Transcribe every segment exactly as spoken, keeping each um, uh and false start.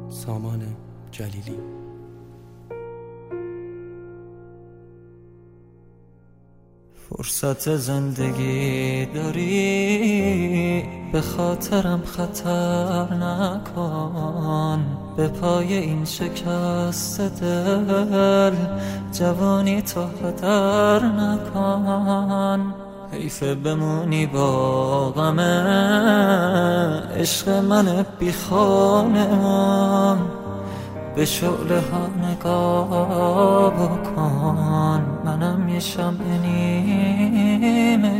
سامان جلیلی. فرصت زندگی داری، به خاطرم خطر نکن. به پای این شکست دل جوانی تو هدر نکن. حیفه بمونی با غم عشق من بی خانمان. به شعله ها نگاه بکن، منم یه شمع نیمه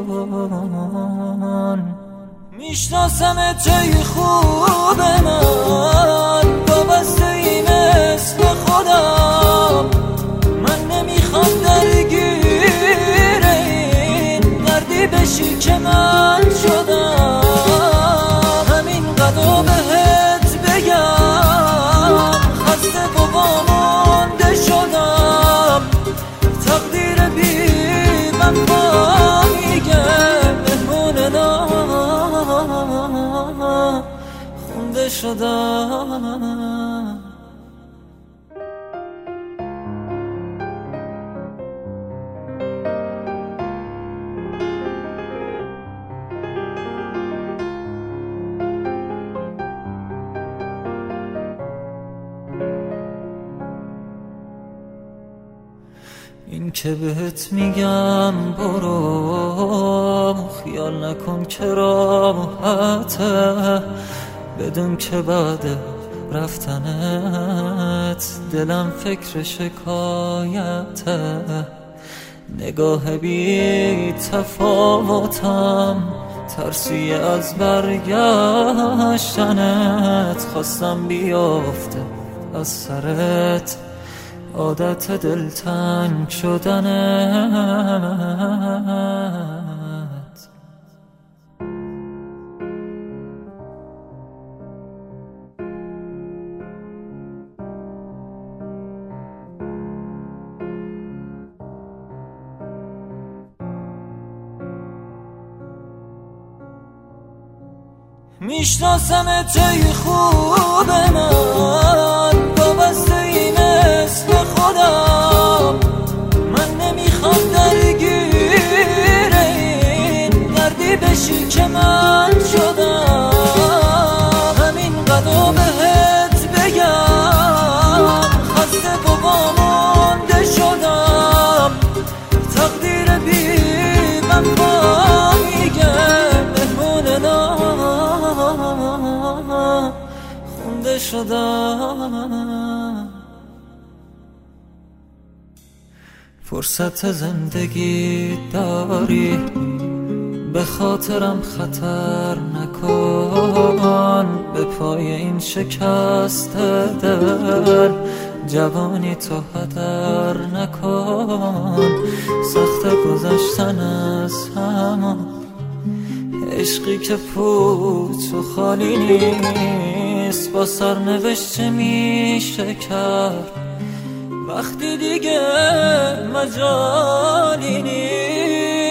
جون. میشناسم توی خوب من، وابسته ای مثل خودم. من نمیخوام درگیر این دردی بشی که من شدم. همین قدر بهت بگم، خسته و وامونده شدم. تقدیر بی وفا میگه مهمون ناخونده شدم. این که بهت میگم برو، خیال نکن که راحته. بدون که بعد رفتنت دلم فکر شکایته. نگاه بی تفاوتم، ترسی از برگشتنت. خواستم بیافته از سرت عادت دلتنگ شدنت. میشناسم توی خوب من، وابسته ای مثل خودم. من نمیخوام درگیر این دردی بشی که من شدم. همین قدر بهت بگم، خسته و وامونده شدم. تقدیر بی وفا میگه مهمون ناخونده شدم. فرصت زندگی داری، به خاطرم خطر نکن. به پای این شکست دل جوانی تو هدر نکن. سخت گذشتن از همان عشقی که پوچ و خالی نیست. با سرنوشت چه میشه کرد وقتی دیگه مجالی نیست.